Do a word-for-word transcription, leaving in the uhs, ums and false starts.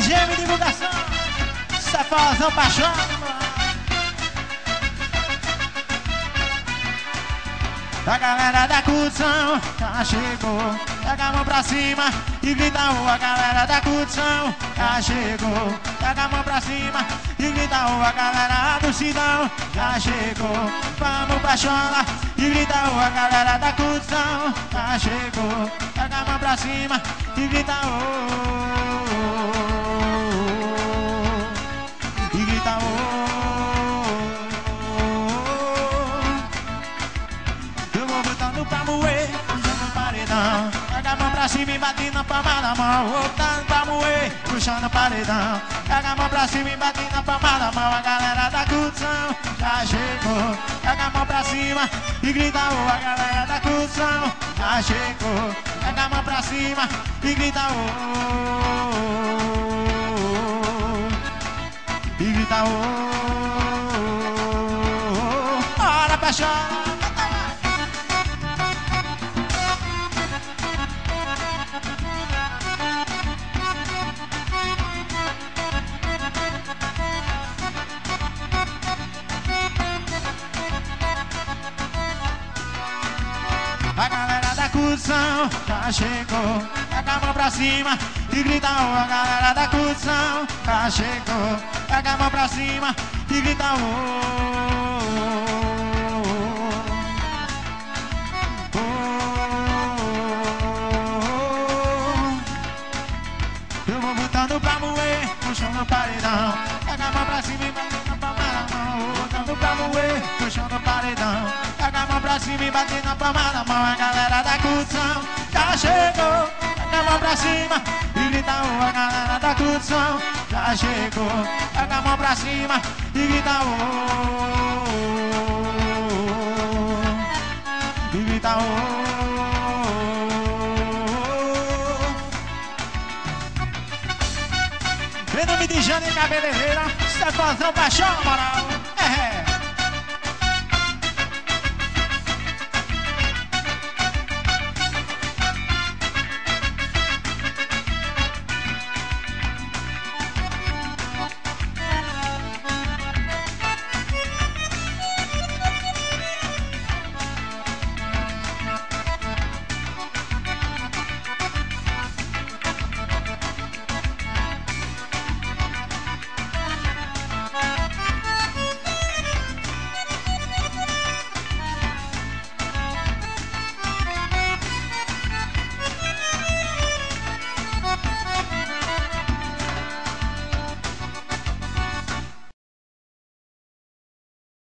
G M Divulgação, Cefazão Paixão. A galera da curtição já chegou. Pega a mão pra cima e grita o. A galera da curtição já chegou. Pega a mão pra cima e grita o. A galera do Sidão já chegou. Vamos pra chola e grita o. A galera da curtição já chegou. Pega a mão pra cima e grita o. E grita o. Pra moer, puxando o paredão. Pega a mão pra cima e bate na palma da mão. Voltando pra moer, puxando o paredão. Pega a mão pra cima e bate na palma da mão. A galera da curtição já chegou. Pega a mão pra cima e grita o. A galera da curtição já chegou. Pega a mão pra cima e grita o. E grita o. Bora pra chorar. A galera da curtição já chegou. Pega a mão pra cima e grita o. A galera da curtição já chegou. Pega a mão pra cima e grita o. Eu vou botando pra moer, puxando o paredão. Pega a mão pra cima e batendo na palma da mão. Botando pra moer, puxando o paredão. Pega a mão pra cima e bate na palma da mão. A galera da curtição já chegou. Pega a mão pra cima e grita o. A galera da curtição já chegou. Pega a mão pra cima e grita o. E grita o. Em nome de Jane Cabeleireira, Cefazão Paixão, moral.